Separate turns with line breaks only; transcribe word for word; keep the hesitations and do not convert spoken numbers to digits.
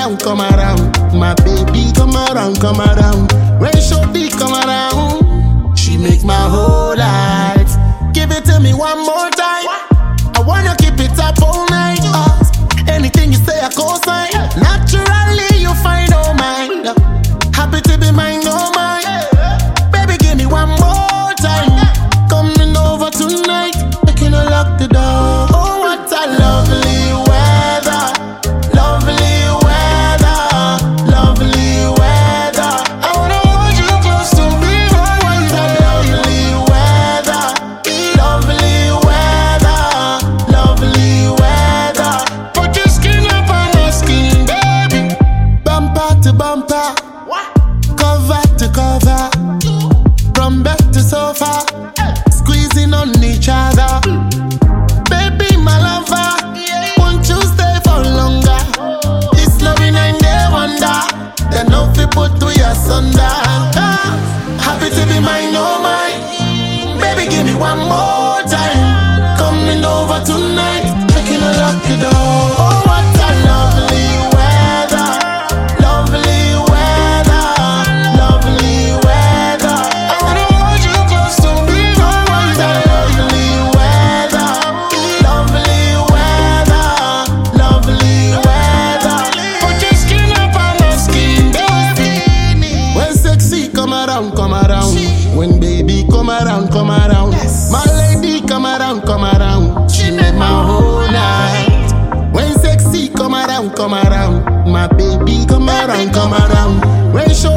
around, come around. My baby, come around, come around. When Shorty come around, she make my whole life. Give it to me one more time. I wanna keep it up all night. Uh, anything you say, I co-sign. Naturally, you find all mine. Happy to be mine, no mine. Baby, give me one more time. Coming over tonight, making her lock the door. Oh, what a lovely weather, lovely weather, lovely weather. I wanna hold you close to me. Oh, what a lovely weather, lovely weather, lovely weather. Put your skin up on my skin, baby. Bumper to bumper, cover to cover, from bed to sofa, squeezing on each other. Baby, my lover, won't you stay for longer? It's loving and they wonder. They know fi put to your sunder. Ah, happy to be mine, oh mine. Baby, give me one more time. Coming over tonight, making her lock the door. Oh, what a lovely weather, lovely weather, lovely weather. I wanna hold you close to me. Oh, what a lovely weather, lovely weather, lovely weather. Put your skin up on my skin, baby. When sexy come around, come around. When baby come around, come around. My lady come around, come around. She make my whole night. When sexy come around, come around. My baby come around, come around. When